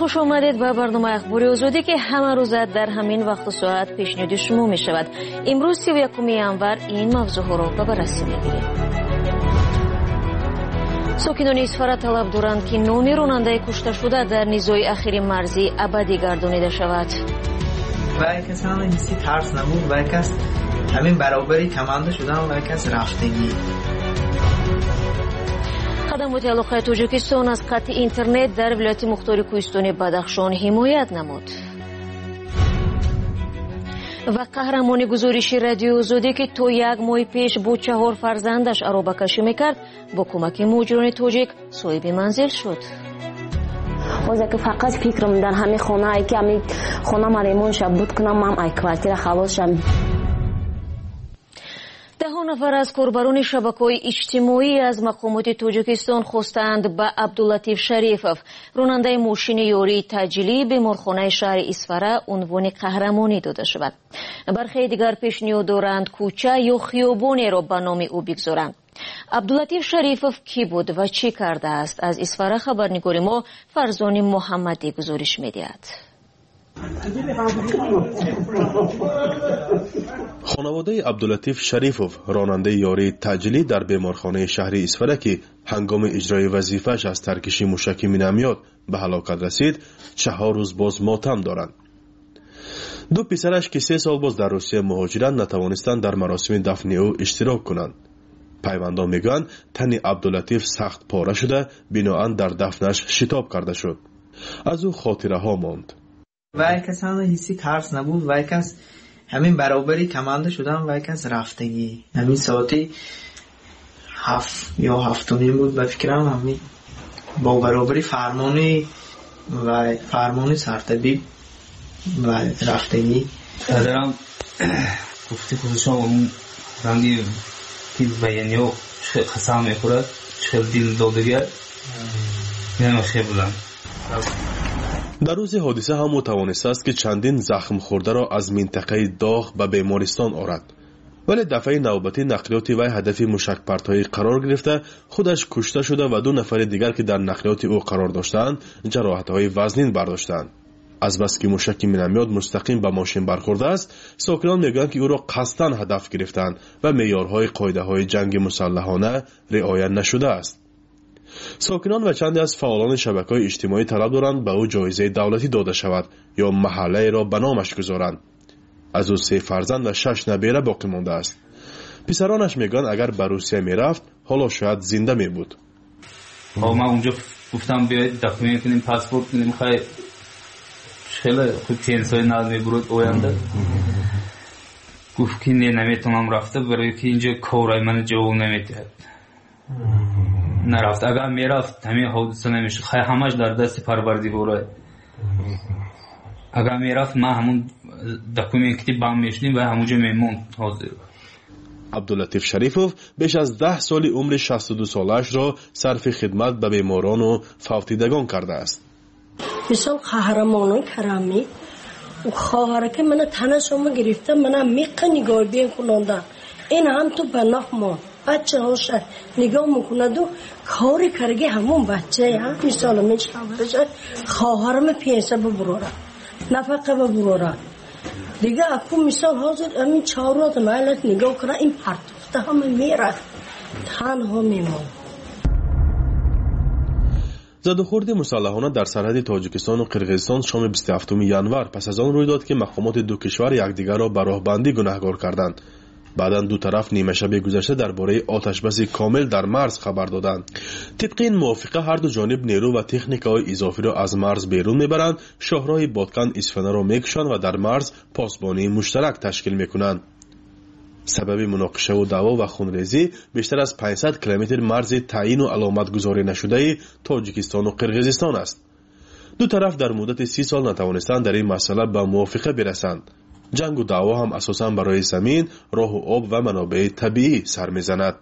خوش آمدید به برنامه اخباری آزادی که همه روز در همین وقت و ساعت پیشنهاد شما می شود. امروز 31 ینور این موضوع ها را به بررسی می گیریم. ساکنان اصفهان طلب دارند که نام راننده کشته شده در نیزوی اخیر مرزی ابدی گردانیده شود. و کسی هم هیچی ترس نبود و کس همین برابری کمانده شدن و کس رفتگی. خدمات علاقه تاجیکستان از قطع اینترنت در ولایت مختار کوهستانی بدخشان حمایت نمود. و قهرمانی گزارش رادیو آزادی که تا 1 ماه پیش با 4 فرزندش عرابه کشی میکرد با کمک مهاجران تاجیک صاحب منزل شد. واسه که فقط فکرم در همین خونه ای که همین خونه مریمون شب بود کنم من ای کوارتیر خلاص شم. 10 نفر از کاربران شبکه‌های اجتماعی از مقامات تاجیکستان خواستند به عبداللطیف شریفوف راننده ماشین یاری تجلی بیمارخانه شهر اصفهان عنوان قهرمانی داده شود. برخی دیگر پیشنهاد دارند کوچه یا خیابانی را به نام او بگذارند. عبداللطیف شریفوف کی بود و چی کرده است؟ از اصفهان خبرنگار ما فرزان محمدی گزارش می‌دهد. خانواده عبداللطیف شریفوف راننده یاری تجلی در بیمارخانه شهری اصفهان که هنگام اجرای وظیفه‌اش از ترکشی موشکی مینامیاد به هلاکت رسید 4 روز باز ماتم دارند. 2 پسرش که 3 سال باز در روسیه مهاجرند نتوانستند در مراسم دفن او اشتراک کنند. پیوندان میگویند تن عبداللطیف سخت پاره شده بنااً در دفنش شتاب کرده شد. از او خاطره ها ماند. و کسی هم هیچی ترس نبود و کس همین برابری کمانده شدن و کس رفتگی همین ساعتی 7 یا 7:30 بود. به فکرم همین با برابری فرمانی سرطبیب و رفتگی دارم گفتی خودشان اون رنگی که بیانی و خسام میخورد چه دل دادگر نمیشه بودم. در روز حادثه هم توانسته است که چندین زخم خورده را از منطقه داغ به بیمارستان آورد، ولی دفعه نوبتی نقلیات وی هدف موشک پرتایی قرار گرفته خودش کشته شده و 2 نفر دیگر که در نقلیات او قرار داشتند جراحت‌های وزنین برداشتند. از بس که موشک مینامیاد مستقیم به ماشین برخورده است، ساکنان میگویند که او را قصداً هدف گرفتند و معیارهای قاعده‌های جنگ مسلحانه رعایت نشده است. ساکنان و چندی از فعالان شبکه‌های اجتماعی طلب دارند به او جایزه دولتی داده شود یا محله را به نامش گذارند. از او 3 فرزند و 6 نبیره باقی مانده است. پسرانش میگن اگر به روسیه میرفت حالا شاید زنده می بود. ما اونجا گفتم بیاید دکمنت کنیم پاسپورت کنیم خیلی خوب پنسای نال میبرد آینده گفت که نمیتونم رفته برای که اینجا کارای من جواب نمیده نرفت. اگر میرفت همین حادثه نمیشه. خیلی همش در دست پروردگاره. اگر میرفت ما همون دکومنتی بام میشدیم و همونجا میموند حاضر. عبداللطیف شریفوف بیش از 10 سال عمر 62 سالش را صرف خدمت به بیماران و فوتیدگان کرده است. مثال قهرمانان کرامی و خواهر که من تنشم گرفته من میقه نگاه بین کننده این هم تو بناخ ما بچه هاش نگاه میکند و کاری کرگی همون بچه هم مثال من شاورش خواهرم پیسه ببرورم نفقه ببرورم دیگه اکو مثال حاضر همین 4 روز مالت نگاه کنه این پرتفته همه میرد تنها میمون. زد و خورد مسلحانه در سرحد تاجیکستان و قرقیزستان شام 27 ینور پس از آن روی داد که مقامات 2 کشور یکدیگر را به راهبندی گناهکار کردند. بعداً 2 طرف نیمه شب گذشته درباره آتش‌بس کامل در مرز خبر دادند. طبق این موافقه هر 2 جانب نیرو و تکنیک‌های اضافی را از مرز بیرون میبرند، شاهراه بادکن اصفهان را میکشند و در مرز پاسبانی مشترک تشکیل میکنند. سبب مناقشه و دعوا و خونریزی بیشتر از 500 کیلومتر مرز تعیین و علامت گذاری نشده تاجیکستان و قرقیزستان است. 2 طرف در مدت 30 سال نتوانستند در این مسئله به موافقه برسند. جنگ و دعوا هم اساساً برای زمین، راه و آب و منابع طبیعی سر میزند.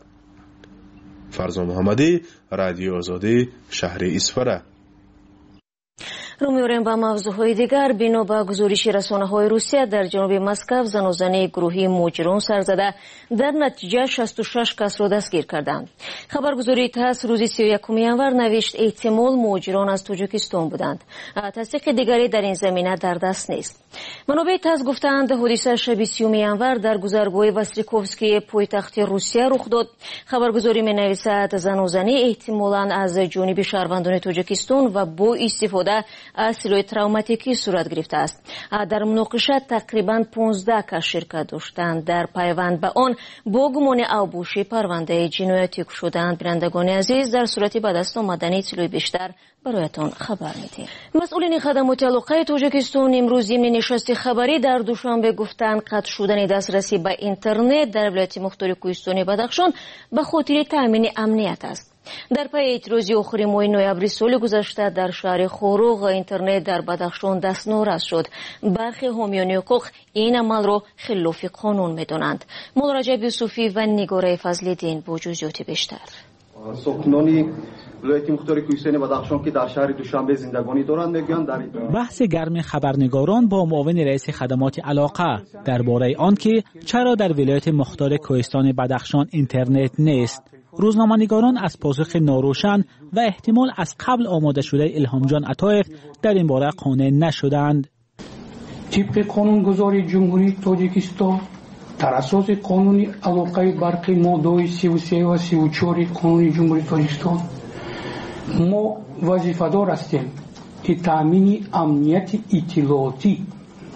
فرزان محمدی، رادیو آزادی، شهر اصفهان. رو می‌آوریم با موضوعهای دیگر. بنا به گزارش رسانه‌های روسیه در جنوب مسکو زنوزنی گروهی مجرم سر زده در نتیجه 66 کس را دستگیر کردند. خبرگزاری تاس روز 31 ینور نوشت احتمال مجرمان از تاجیکستان بودند. تصدیق دیگری در این زمینه در دست نیست. منابع تاس گفتند حادثه شب 30 ینور در گذرگاه واسیلیکوفسکی پایتخت روسیه رخ داد. خبرگزاری می‌نویسد زنوزنی احتمالاً از جانب شهروندان تاجیکستان و با استفاده از سلاح تروماتیکی صورت گرفته است. در مناقشه تقریباً 15 کس شرکت داشتند. در پیوند به آن با گمان اوبوشی پرونده جنایتی شدند. بینندگان عزیز، در صورتی به دست آمدن اطلاع بیشتر برایتان خبر میدیم. مسئولین خدمات علاقه تاجیکستان امروز ضمن نشست خبری در دوشنبه گفتند قطع شدن دسترسی به اینترنت در ولایت مختار کوهستانی بدخشان به خاطر تامین امنیت است. در پی اعتراض آخر ماه نوامبر سال گذشته در شهر خوروغ اینترنت در بدخشان دستنورس شد. برخی حامیان حقوق این عمل را خلاف قانون می‌دانند. مولا رجب یوسفی و نگاره فضل‌الدین با جزئیات بیشتر. ساکنان ولایت مختار کوهستانی بدخشان که در شهر دوشنبه زندگانی دارند میگویند در بحث گرم خبرنگاران با معاون رئیس خدمات علاقه درباره آنکه چرا در ولایت مختار کوهستان بدخشان اینترنت نیست. روزنامه‌نگاران از پاسخ ناروشن و احتمال از قبل آماده شده الهام جان عطایف در این باره قانع نشدند. طبق قانونگذاری جمهوری تاجیکستان در اساس قانون علاقه برقی ماده 33 و 34 قانون جمهوری تاجیکستان ما وظیفه‌دار هستیم که تامین امنیت اطلاعاتی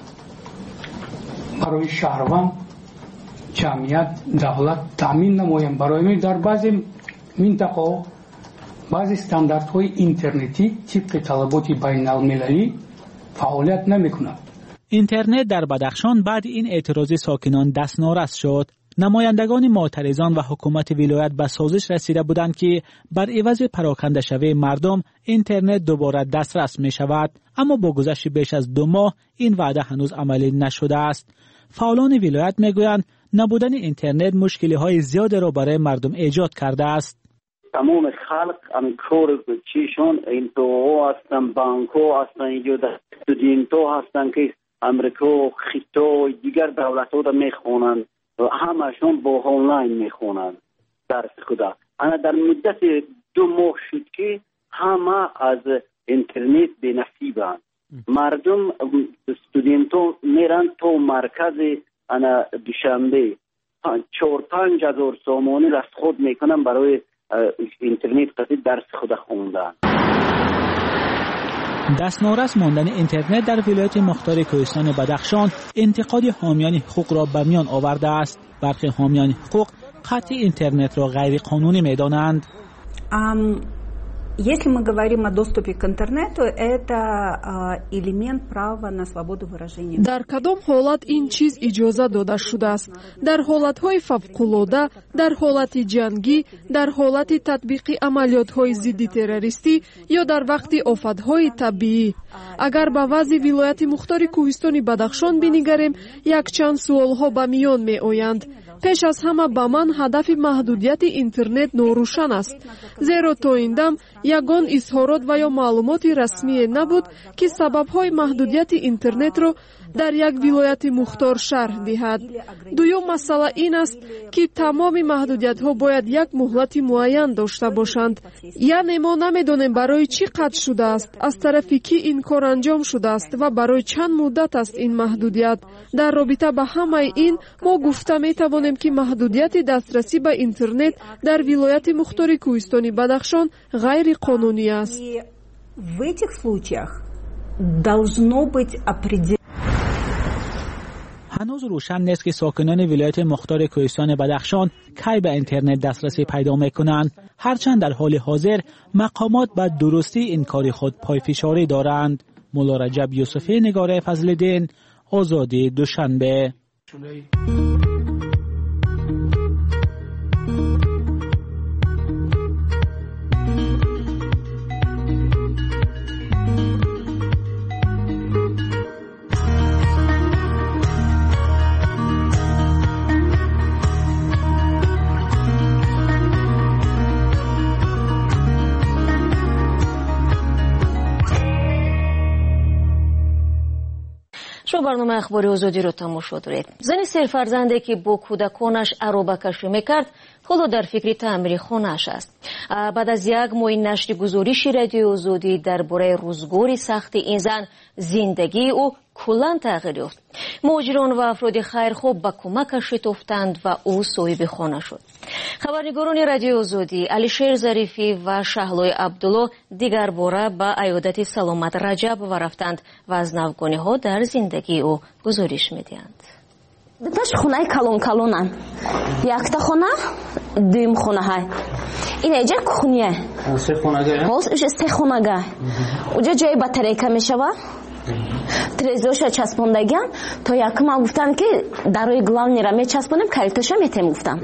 برای شهروند جمعیت دولت تامین نماییم. برای در بعضی منطقه بعضی استانداردهای اینترنتی طبق طلبات بین المللی فعالیت نمی‌کند. اینترنت در بدخشان بعد این اعتراض ساکنان دستنارس شد. نمایندگان معترضان و حکومت ولایت به سازش رسیده بودند که بر عوض پراکنده شوی مردم اینترنت دوباره دسترس می شود، اما با گذشت بیش از 2 ماه این وعده هنوز عملی نشده است. فعالان ولایت می گویند نبودن اینترنت مشکلی های زیاد را برای مردم ایجاد کرده است. تمام خلق کار چیشون این تو هستن، بانکو هستن، استودنتو هستن که امریکا خطه دیگر دولت ها را میخوانند و همشون با آنلاین میخوانند درس خدا. انا در مدت 2 ماه شد که همه از اینترنت به نصیبند. مردم استودنتو میرن تو مرکز انا دوشنبه 4-5 هزار سامانی را خود میکنن برای اینترنت قصد درس خود خوندن. دستنورس ماندن اینترنت در ولایت مختار کوهستان بدخشان انتقاد حامیان حقوق را به میان آورده است. برخی حامیان حقوق قطع اینترنت را غیر قانونی می‌دانند. Если мы говорим о доступе к интернету, это элемент права на свободу выражения. در کدام حالت این چیز اجازه داده شده است؟ در حالت‌های فوق‌العاده، در حالت جنگی، در حالت تطبیق عملیات‌های ضد تروریستی یا در وقت آفت‌های طبیعی. اگر به وضع ولایت مختار کوهستان بدخشان بنگریم، یک چند سوال‌ها به میان می‌آیند. پیش از همه به من هدف محدودیت اینترنت ناروشن است، زیرا تا این دم یگان اظهارات و یا معلومات رسمی نبود که سبب‌های محدودیت اینترنت را در یک ولایت مختار شرح دهد. دوم مسئله این است که تمام محدودیت‌ها باید یک مهلت معین داشته باشند. یعنی ما نمی‌دانیم برای چی قطع شده است، از طرف کی این کار انجام شده است و برای چند مدت است این محدودیت. در رابطه با همه این ما گفته می‌توانیم که محدودیت دسترسی به اینترنت در ولایت مختار کوهستان بدخشان غیر قانونی است. В этих случаях должно быть определено. هنوز روشن نیست که ساکنان ولایت مختار کوهستان بدخشان کی به اینترنت دسترسی پیدا می‌کنند، هرچند در حال حاضر مقامات به درستی این کار خود پایفشاری دارند. مولا رجب یوسفی، نگاره فضل‌الدین، آزادی، دوشنبه. شما برنامه اخباری آزادی رو تماشا دارید. زن سرفرزنده که با کودکانش عروبه کشی میکرد حالا در فکر تعمیر خانه‌اش است. بعد از یک ماه نشر گزارش رادیو آزادی درباره روزگار سخت این زن، زندگی او کلاً تغییر یافت. مهاجران و افراد خیرخواه به کمکش شتافتند و او صاحب خانه شد. خبرنگاران رادیو آزادی علیشیر ظریفی و شهلای عبدالله دیگر باره به عیادت سلامت رجب رفتند و از نوگانی‌ها در زندگی او گزارش می‌دهند. داش خونه کلون یکتا خونه دویم خونه های این اینجا کخونیه سه خونگاه اونجا جای بطریکه می شود تریزوش چسبوندگیم تا یکم هم گفتن که در روی گلام نیره می چسبونیم کلیتوش می تیم گفتم.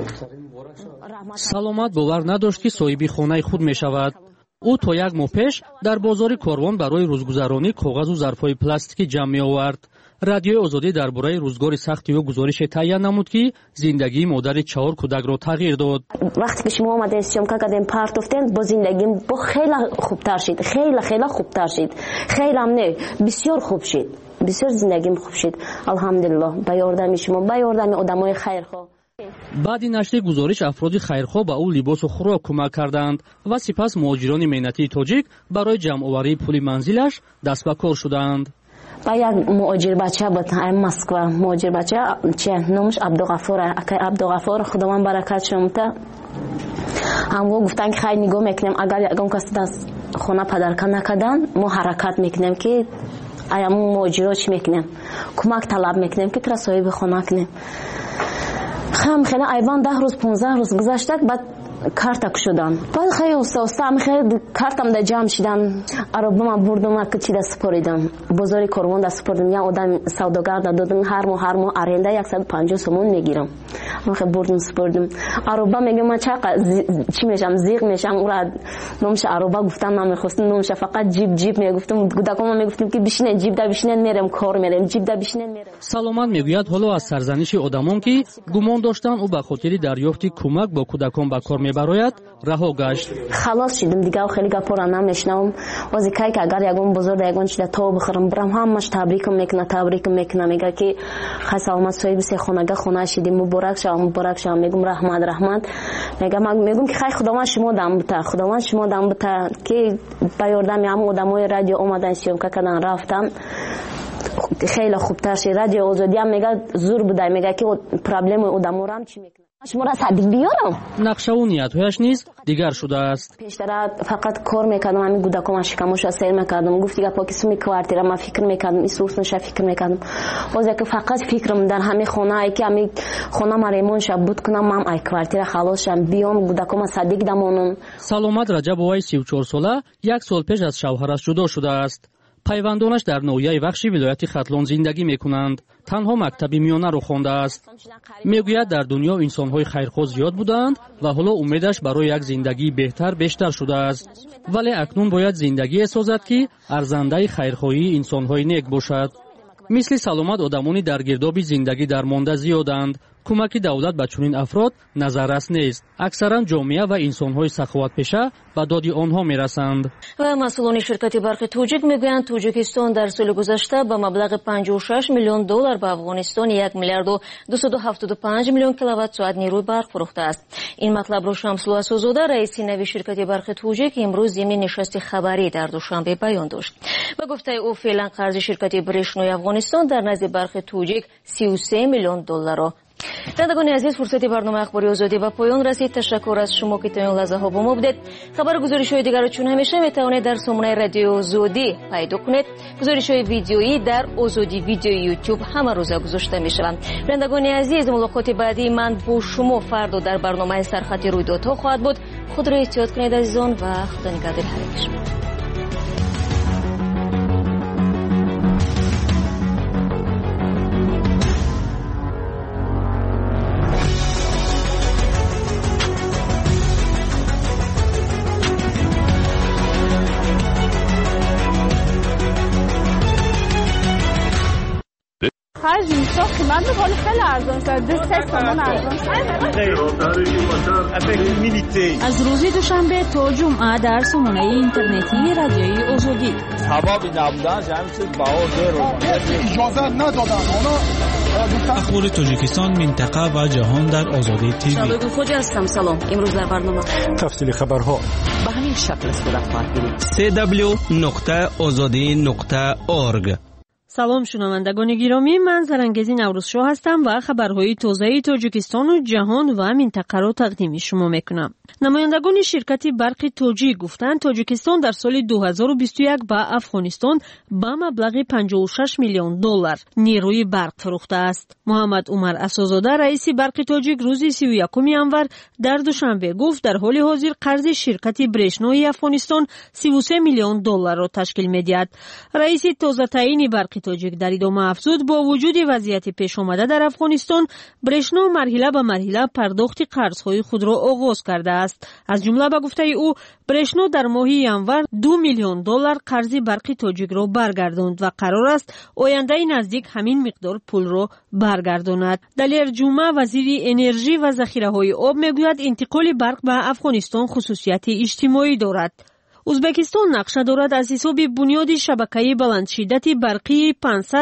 سلامت باور نداشت که صاحب خانه خود می شود. او تا یک ماه پیش در بازار کاروان برای روزگذرانی کاغذ و ظرفهای پلاستیکی جمع می آورد. رادیوی آزادی درباره روزگار سختی و گزارش تهیه نمود که زندگی مادر 4 کودک را تغییر داد. وقتی که شما اومدین سیومکا کردین پرتوفتین با زندگیم با خیلی خوبتر شد، خیلی خوبتر شد، خیلی هم نه بسیار خوب شد، بسیار زندگیم خوب شد الحمدلله. با یاردم شما، با یاردم آدمای خیرخواه. بعد نشر گزارش افراد خیرخواه به او لباس و خوراک کمک کردند و سپس مهاجران مهنتی تاجیک برای جمع‌آوری پول منزلش دست به کار شدند. با یک مهاجر بچه بود مسکو مهاجر بچه چه نامش عبدالغفوره اکای عبدالغفور خداوند برکت شمته همو گفتن که خیلی نگاه میکنیم اگر یکم کسی دست خونه پدرکه نکردن ما حرکت میکنیم که ایامون مهاجرها چی میکنیم کمک طلب میکنیم که ترا صاحب خونه کنیم. خیلی ایوان 10 روز 15 روز گذشته بعد کارتک شدم. بعد خیلی استاد خیلی کارتم در جمع شدم. عربم بردم که چی دست سپردم. بازار کاروان دست سپردم. یا آدم سوداگر دادم هر ماه آرنده 150 سومون میگیرم. من خیلی بردم سپردم. عربم میگم من چی میشم زیغ میشم. اون نامش عربه گفتم نمیخواستم نامش فقط جیب میگفتم. کودکام میگفتم که بشینن جیب در بشینن میرم کار میرم جیب در بشینن میرم. سلامت میگوید حالا از سرزنش آدمان که گمان داشتن او به خاطر دریافت کمک با کودکان به کار میبراید رها گشت. خلاص شدم دیگه خیلی گپورا نمیشنم. واسه که اگر یگون بزرگ یگون چیزا تو بخورم برام همش تبریک میکنه میگه که خسالمت صاحب سه خونگاه خونه شدیم مبارک شما میگم رحمت میگم که خیر خداوند شما دم بتا که با یاردم هم آدمای رادیو اومدن سیومکا کردن رفتم خیلی خوبتر شد. رادیو آزادی هم میگه زور بوده میگه که پرابلم آدمو رو هم چی میکنه شما را صدیق بیارم. نقشه و نیت‌هایش نیز دیگر شده است. پیشتر فقط کار میکردم همین کودکام شکمش سیر میکردم گفت دیگه پاکیزی کوارتیر ما فکر میکردم این سوسنش فکر میکردم باز که فقط فکرم در همین خونه ای که همین خونه مریمون شب بود کنم من ای کوارتیر خلاص شم بیام کودکام صدیق دمونم. سلامت رجبوی 34 ساله یک سال پیش از شوهرش جدا شده است. پیوندانش در نویه وخشی ولایت ختلان زندگی میکنند. تنها مکتب میانه رو خوانده است. میگوید در دنیا انسان‌های خیرخواه زیاد بودند و حالا امیدش برای یک زندگی بهتر بیشتر شده است. ولی اکنون باید زندگی سازد که ارزنده خیرخواهی انسان‌های نیک باشد. مثل سلامت آدمانی در گرداب زندگی درمانده زیادند. کمک دولت به چنین افراد نظررس نیست. اکثرا جامعه و انسان‌های سخاوت‌پیشه به داد آنها میرسند. و مسئولان شرکت برق توجیک میگویند توجیکستان در سال گذشته به مبلغ 56 میلیون دلار به افغانستان 1 میلیارد و 275 میلیون کیلووات ساعت نیروی برق فروخته است. این مطلب را شمسلو اسوزاده رئیس نوی شرکت برق توجیک امروز ضمن نشست خبری در دوشنبه بیان داشت. به گفته او فعلا قرض شرکت برشنوی افغانستان در نزد برق توجیک 33 میلیون دلار را. شنوندگان عزیز فرصت برنامه اخباری آزادی به پایان رسید. تشکر از شما که تا این لحظه ها با ما بودید. خبر گزارش‌های دیگر را چون همیشه میتوانید در سامانه رادیو آزادی پیدا کنید. گزارش‌های ویدیویی در آزادی ویدیو یوتیوب همه روزه گذاشته میشوند. شنوندگان عزیز ملاقات بعدی من با شما فردا در برنامه سرخط رویدادها خواهد بود. خود را احتیاط کنید عزیزان و خدا نگهدار هر یک شما. خرج اینجا قیمت ولی خیلی ارزان شد. 3 تومن ارزان شد. از روز دوشنبه تا جمعه در سامانه اینترنتی رادیوی آزادی سبب نبودن همین چیز بهار دیر اجازه ندادن اخبار تاجیکستان، منطقه و جهان در آزادی تیوی. شباب خوجی هستم. سلام. امروز در برنامه تفصیل خبرها به همین شکل صورت خواهد گرفت. www.azadi.org. سلام شنوندگان گرامی، من زرنگزی نوروزشو هستم و خبرهای تازه تاجیکستان و جهان و منطقه را تقدیم شما میکنم. نمایندگان شرکت برق توجی گفتند تاجیکستان در سال 2021 به افغانستان به مبلغ 56 میلیون دلار نیروی برق فروخته است. محمد عمر اساسزاده رئیس برق تاجیک روز 31 انور در دوشنبه گفت در حال حاضر قرض شرکت برشنوی افغانستان 33 میلیون دلار را تشکیل می‌دهد. رئیس تازه تعیین برق تاجیک در ادامه افزود با وجود وضعیت پیش آمده در افغانستان، برشنو مرحله به مرحله پرداخت قرض‌های خود را آغاز کرده است. از جمله به گفته او برشنو در ماه ینور 2 میلیون دلار قرض برق تاجیک را برگرداند و قرار است آینده نزدیک همین مقدار پول را برگرداند. دلیر جمعه وزیر انرژی و ذخیره‌های آب میگوید انتقال برق به افغانستان خصوصیت اجتماعی دارد. ازبکستان نقشه دارد از حساب بنیاد شبکه بلندشدت برقی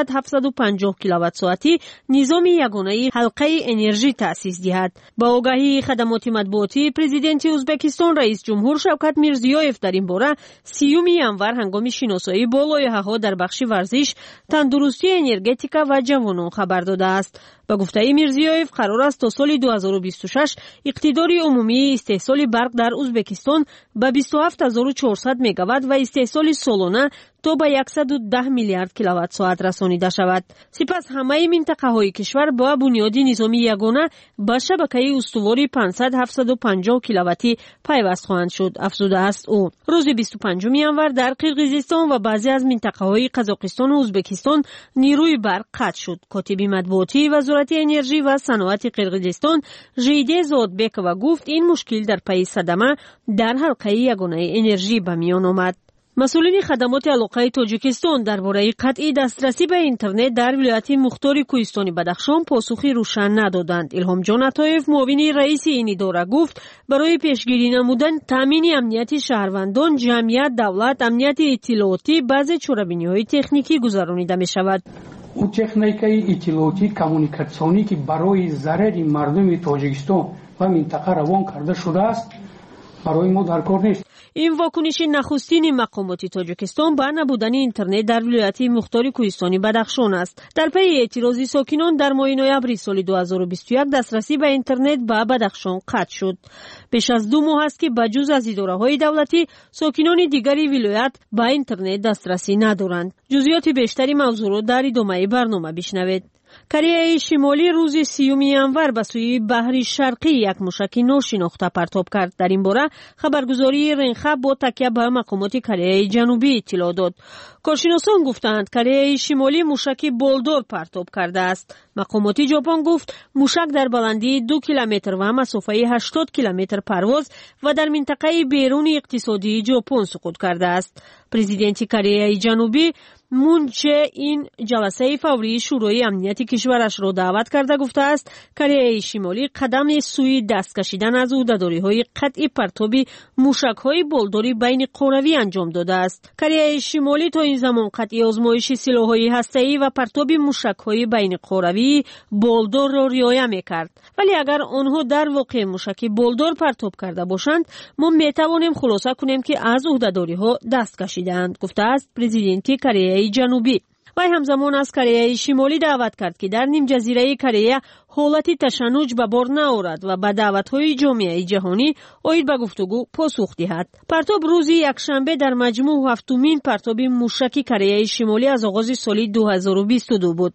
500-750 کیلووات ساعتی نظام یگانه حلقه انرژی تأسیس دهد. با آگاهی خدمات مطبوعاتی پرزیدنت ازبکستان رئیس جمهور شوکت میرزیویف در این باره 30 ینور هنگام شناسایی با لایحه‌ها در بخش ورزش، تندرستی، انرژتیکا و جوانان خبر داده است. با گفته میرزیویف قرار است تا سال 2026 اقتدار عمومی استحصال برق در ازبکستان به 27400 مگاوات و استحصال سالانه تا به 110 میلیارد کیلووات ساعت رسانیده شود. سپس همه منطقه های کشور با بنیاد نظامی یگانه به شبکه استواری 500-750 کیلوواتی پیوست خواهند شد، افزوده است او. روز 25 ینور در قرقیزستان و بعضی از منطقه های قزاقستان و ازبکستان نیروی برق قطع شد. کاتب مطبوعاتی وزارت انرژی و صنعت قرقیزستان ژیده زودبکова گفت این مشکل در پی صدمه در حلقه یگانه انرژی به میان آمد. مسئولین خدمات علاقه تاجیکستان درباره قطع دسترسی به اینترنت در ولایت مختار کوهستان بدخشان پاسخی روشن ندادند. الهام جان عطایف معاون رئیس این اداره گفت برای پیشگیری نمودن تامین امنیت شهروندان، جمعیت، دولت، امنیت اطلاعاتی بعضی چاره‌بینی‌های تکنیکی گذرانیده می شود. او تکنیکای اطلاعاتی کمونیکاسیونی که برای ضرر مردم تاجیکستان و منطقه روان کرده شده است برای ما در کار نیست. این واکنش نخستین مقامات تاجیکستان به نبودن اینترنت در ولایت مختار کوهستانی بدخشان است. در پی اعتراض ساکنان در ماه نوامبر سال 2021 دسترسی به اینترنت به بدخشان قطع شد. بیش از 2 ماه است که بجز از اداره‌های دولتی ساکنان دیگری ولایت به اینترنت دسترسی ندارند. جزئیات بیشتری موضوع را در ادامه برنامه بشنوید. کره شمالی روز 30 ینور به سوی بحر شرقی یک موشک ناشناخته پرتاب کرد. در این باره خبرگزاری رنخه با تکیه به مقامات کره جنوبی اطلاع داد. کارشناسان گفتند کره شمالی موشک بالدار پرتاب کرده است. مقامات ژاپن گفت موشک در بلندی 2 کیلومتر و مسافه 80 کیلومتر پرواز و در منطقه بیرون اقتصادی ژاپن سقوط کرده است. پرزیدنت کره جنوبی مون جه این جلسه فوری شورای امنیت کشورش را دعوت کرده گفته است کره شمالی قدم سوی دست کشیدن از عهده‌داری‌های قطع پرتاب موشک‌های بالداری بین قروی انجام داده است. کره شمالی تا این زمان قطع آزمایش سلاح‌های هسته‌ای و پرتاب موشک‌های بین قروی بالدار را رعایت می‌کرد. ولی اگر آنها در واقع موشک بالدار پرتاب کرده باشند ما می‌توانیم خلاصه کنیم که از عهده‌داری‌ها دست کشیدند، گفته است پرزیدنت کره جنوبی. وی همزمان از کره شمالی دعوت کرد که در نیم جزیره کره حالت تشنج به بار نآورد و به دعوت‌های جامعه جهانی اید به گفتگو پاسخ دهد. پرتاب روز یکشنبه در مجموع 7مین پرتاب موشک کره شمالی از آغاز سال 2022 بود.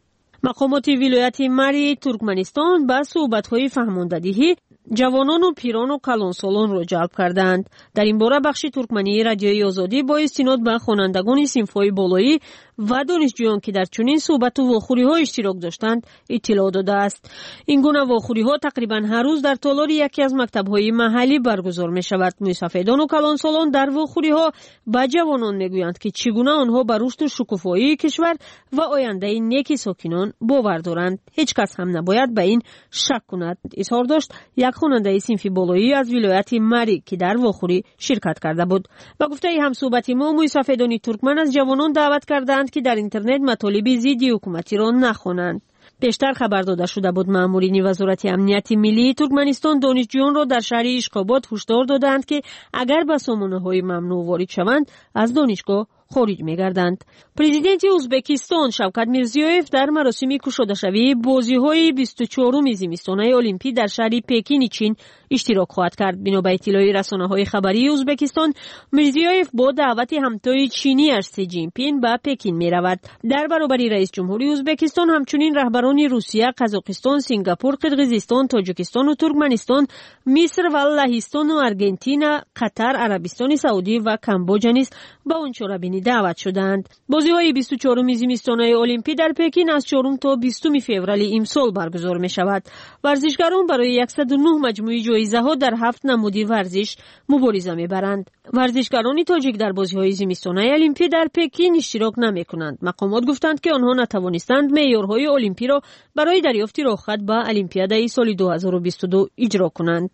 مقامات ولایت مری ترکمنستان با صحبت‌های فهماندهی جوانان و پیران و کلانسالان را جلب کردند. در این باره بخش ترکمنی رادیوی آزادی با استناد به خوانندگان صنف‌های بالایی و دانشجویان که در چنین صحبت و واخوری‌ها اشتراک داشتند اطلاع داده است. این گونه واخوری‌ها تقریباً هر روز در تالار یکی از مکتب‌های محلی برگزار می‌شود. مسافران و کلانسالان در واخوری‌ها به جوانان می‌گویند که چگونه آنها بر رشد و شکوفایی کشور و آینده نیک ساکنان باور دارند. هیچ کس هم نباید به این شک کند. اظهار داشت یک خواننده صنف بالایی از ولایت مری که در واخوری شرکت کرده بود. با گفته همصحبت ما، موی سفیدانی ترکمن از جوانان دعوت کردند که در اینترنت مطالب ضد حکومتی را نخوانند. پیشتر خبر داده شده بود مامورین وزارت امنیت ملی ترکمنستان دانشجویان را در شهر اشخاباد هشدار دادند که اگر به سامانه‌های ممنوع وارد شوند از دانشگاه خارج می‌گردند. پرزیدنت ازبکستان شوکت میرزیویف در مراسم گشوده‌شوی بازی‌های 24م زمستانه المپیک در شهر پکین چین اشتراک خواهد کرد. بنا به اطلاع رسانه‌های خبری ازبکستان، میرزیویف با دعوت همتای چینی اش سی جین پین به پکین می‌رود. در برابر رئیس جمهوری ازبکستان همچنین رهبران روسیه، قزاقستان، سنگاپور، قرقیزستان، تاجیکستان و ترکمنستان، مصر و لهستان و آرژانتین، قطر، عربستان سعودی و کامبوجا نیز به آن چاره‌بینی دعوت شدند. بازی‌های 24م زمستانه المپیک در پکین از 4 تا 20 فوریه امسال برگزار می‌شود. ورزشکاران برای 109 مجموعه جایزه‌ها در 7 نمودی ورزش مبارزه می‌برند. ورزشکاران تاجیک در بازی‌های زمستانه المپیک در پکین اشتراک نمی‌کنند. مقامات گفتند که آنها نتوانستند معیارهای المپیک را برای دریافت راهخط به المپیاد سال 2022 اجرا کنند.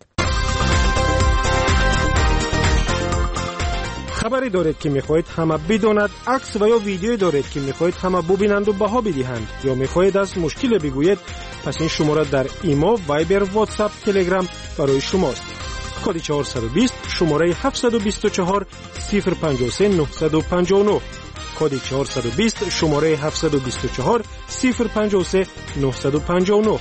خبری دارید که میخواهید همه بداند، عکس و یا ویدیویی دارید که میخواهید همه ببینند و بها بدهند، یا میخواهید از مشکل بگویید، پس این شماره در ایما، وایبر، واتساپ، تلگرام برای شماست. کد 420 شماره 724 053 959. کد 420 شماره 724 053 959.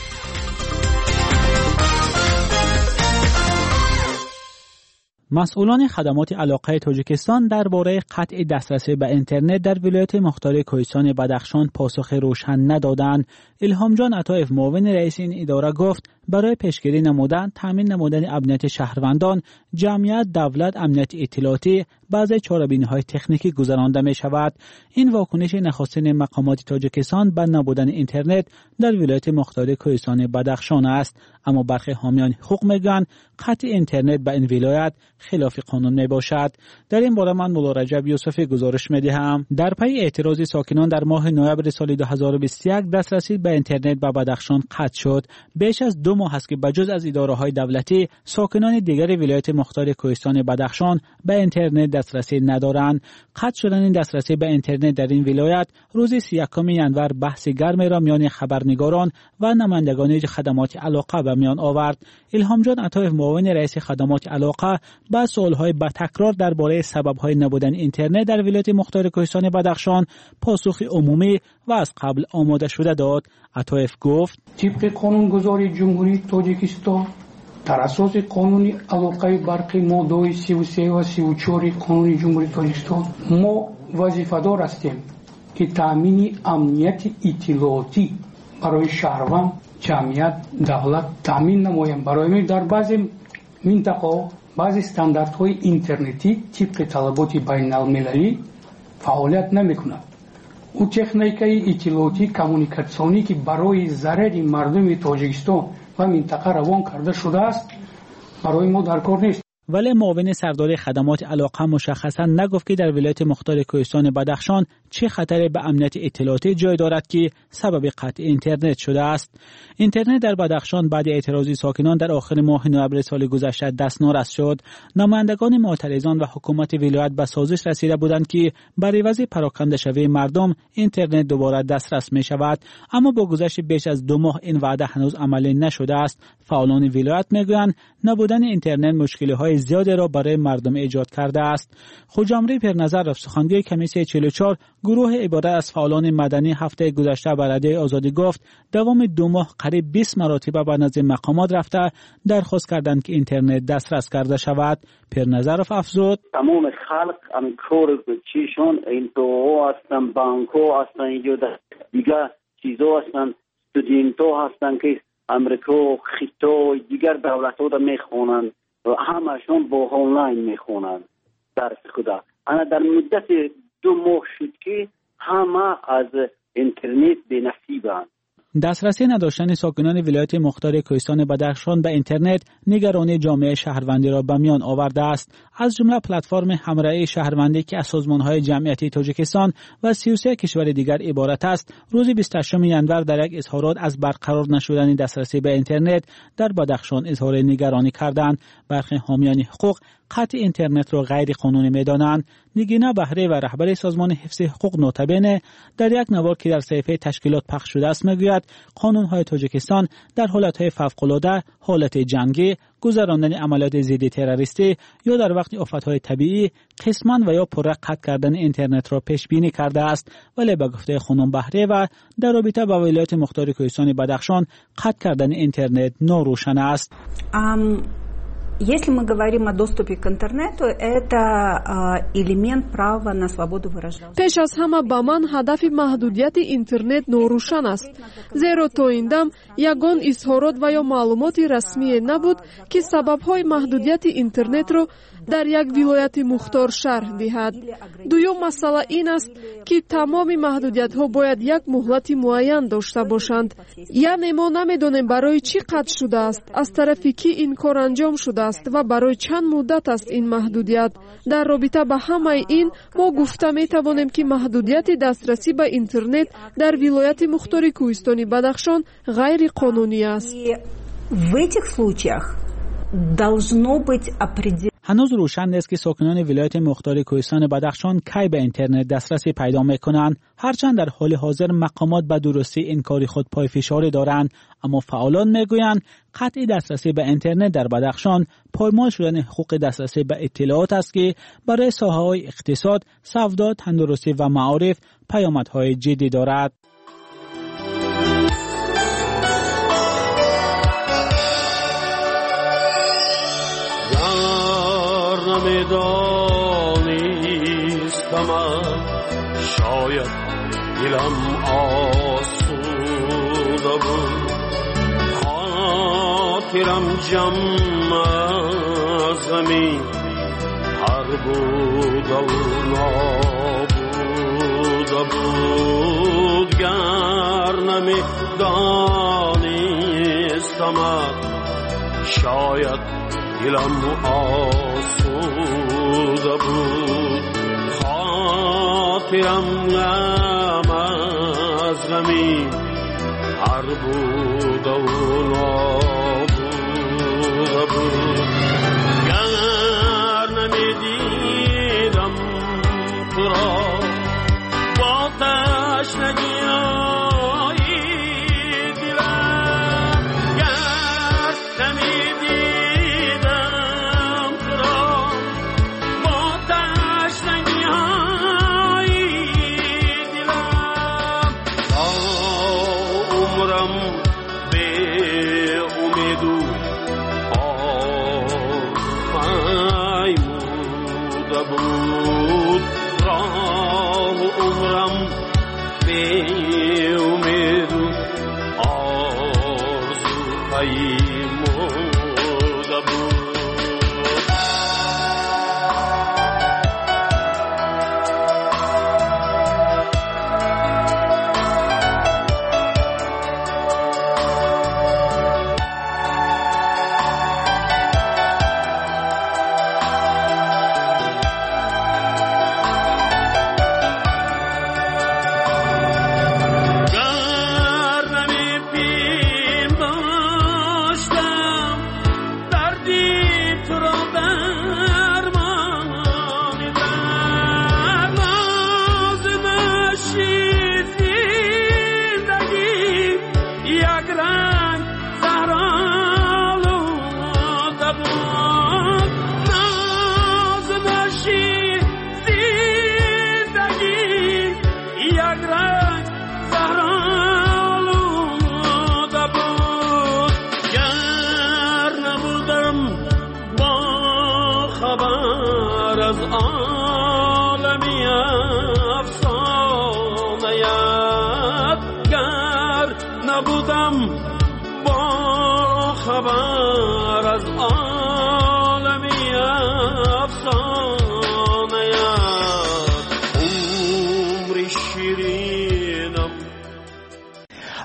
مسئولان خدمات علاقه تاجیکستان درباره قطع دسترسی به اینترنت در ولایت مختار کوهستان بدخشان پاسخ روشن ندادند. الهام جان عطایف معاون رئیس این اداره گفت برای پیشگیری نمودن، تامین نمودن امنیت شهروندان، جمعیت، دولت، امنیت اطلاعاتی، بعضی چاره‌بینی‌های تکنیکی گذرانده می شود. این واکنش نخستین مقامات تاجیکستان به نبودن اینترنت در ولایت مختار کوهستان بدخشان است، اما برخی حامیان حقوق میگن قطع اینترنت به این ولایت خلاف قانون می باشد. در این باره من مولا رجب یوسفی گزارش می دهم. در پی اعتراض ساکنان در ماه نوامبر سال 2021 دسترسی به اینترنت به بدخشان قطع شد. بیش از 2 ماه است که بجز از اداره‌های دولتی، ساکنان دیگر ولایت مختار کوهستان بدخشان به اینترنت دسترسی ندارند. قطع شدن این دسترسی به اینترنت در این ولایت روز 31 ینور بحث گرمی را میان خبرنگاران و نمایندگان خدمات علاقه به میان آورد. الهام جان عطایف معاون رئیس خدمات علاقه با سوال‌های با تکرار درباره سبب‌های نبودن اینترنت در ولایت مختار کوهستان بدخشان پاسخ عمومی و از قبل آماده شده داد. عطایف گفت طبق قانونگذاری جمهوری تاجیکستان در اساس قانون علاقه برقی ماده 33 و 34 قانون جمهوری تاجیکستان ما وظیفه‌دار هستیم که تامین امنیت اطلاعاتی برای شهروند، جمعیت، دولت تامین نماییم. برای در بعضی منطقه بعضی استانداردهای اینترنتی طبق طلبات بین المللی فعالیت نمی‌کند. او تکنیکای اطلاعاتی کمونیکاسیونی که برای ضرر مردم تاجیکستان و منطقه روان کرده شده است برای ما در کار نیست. ولی معاون سردار خدمات علاقه مشخصا نگفت که در ولایت مختار کوهستان بدخشان چه خطری به امنیت اطلاعاتی جای دارد که سبب قطع اینترنت شده است. اینترنت در بدخشان بعد اعتراضی ساکنان در آخر ماه نوامبر سال گذشته دستنارس شد. نمایندگان معترضان و حکومت ولایت به سازش رسیده بودند که برای عوض پراکنده شوی مردم اینترنت دوباره دسترس می شود، اما با گذشت بیش از 2 ماه این وعده هنوز عملی نشده است. فعالان ولایت میگویند نبودن اینترنت مشکل‌های زیادی را برای مردم ایجاد کرده است. خوجامری پرنظر سخنگوی کمیسیون 44 گروه عبارت از فعالان مدنی هفته گذشته به رده آزادی گفت دوام 2 ماه قریب 20 مرتبه به نزد مقامات رفته درخواست کردند که اینترنت دسترس کرده شود. پرنظرف افزود تمام خلق کار چیشون این تو هستن، بانکو هستن، دیگه چیزا هستن، استودنتو هستن که امریکا، خیتو، دیگر دولت‌ها را میخونن و همشون با آنلاین میخونن درس خدا. انا در مدت 2 ماه شد که همه از اینترنت بنصیبند. دسترسی نداشتن ساکنان ولایت مختار کوهستان بدخشان به اینترنت نگرانی جامعه شهروندی را به میان آورده است. از جمله پلتفرم همراهی شهروندی که از سازمان‌های جمعیتی تاجیکستان و 33 کشور دیگر عبارت است، روز 28 ژانویه در یک اظهارات از برقرار نشدن دسترسی به اینترنت در بدخشان اظهار نگرانی کردند. برخی حامیان حقوق قطع اینترنت را غیر قانونی می‌دانند. نگینا بهره و رهبر سازمان حفظ حقوق نوتبینه در یک نوار که در صفحه تشکیلات پخش شده است میگوید قانون‌های تاجیکستان در حالت‌های فوق‌العاده، حالت جنگی، گذراندن عملیات ضد تروریستی یا در وقت آفت‌های طبیعی قسماً و یا پره قطع کردن اینترنت را پیش بینی کرده است، ولی به گفته خانم بهره و در رابطه با ولایت مختار کوهستان بدخشان قطع کردن اینترنت ناروشن است. Если мы говорим о доступе к интернету, это элемент права на свободу выражения. پیش از همه با من هدف محدودیت اینترنت نوروشن است. زیرا تا این دم یگان اظهارات و یا معلومات رسمی نبود که سبب‌های محدودیت اینترنت را در یک ولایت مختار شرح دهد. دوم مسئله این است که تمام محدودیت‌ها باید یک مهلت معین داشته باشند. یعنی ما نمی‌دانیم برای چی قطع شده است، از طرف کی این کار انجام شده است و برای چند مدت است این محدودیت. در رابطه با همه این ما گفته می‌توانیم که محدودیت دسترسی به اینترنت در ولایت مختار کوهستان بدخشان غیر قانونی است. В этих случаях должно быть определено. هنوز روشن نیست که ساکنان ولایت مختار کوهستان بدخشان کی به اینترنت دسترسی پیدا میکنند. هرچند در حال حاضر مقامات به درستی این کاری خود پای فشاری دارند، اما فعالان میگویند قطع دسترسی به اینترنت در بدخشان پایمال شدن حقوق دسترسی به اطلاعات است که برای ساحه‌های اقتصاد، سودا، تندرستی و معارف پیامدهای جدی دارد. نمیدانستم شاید دلم آسوده بود، خاطرم جمع از غمی هر بود و نابوده بود. گر نمیدانستم شاید دلم آسوده بود، خاطرم غم از غمی هر بود و نابوده بود. گر نمیدیدم تو را با تشنگی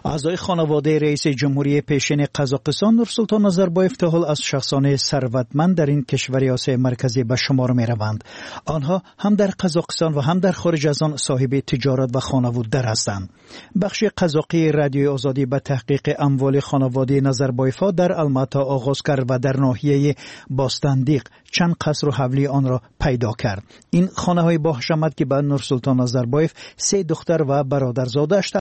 اعضای خانواده رئیس جمهوری پیشین قزاقستان نورسلطان نظربایف تا حال از شخصان ثروتمند در این کشور آسیای مرکزی به شمار می روند. آنها هم در قزاقستان و هم در خارج از آن صاحب تجارت و خانواده هستند. بخش قزاقی رادیوی آزادی به تحقیق اموال خانواده نظربایف در الماتا آغاز کرد و در ناحیه باستندیق چند قصر و حولی آن را پیدا کرد. این خانه های با حشمت که به نورسلطان نظربایف 3 دختر و برادرزاده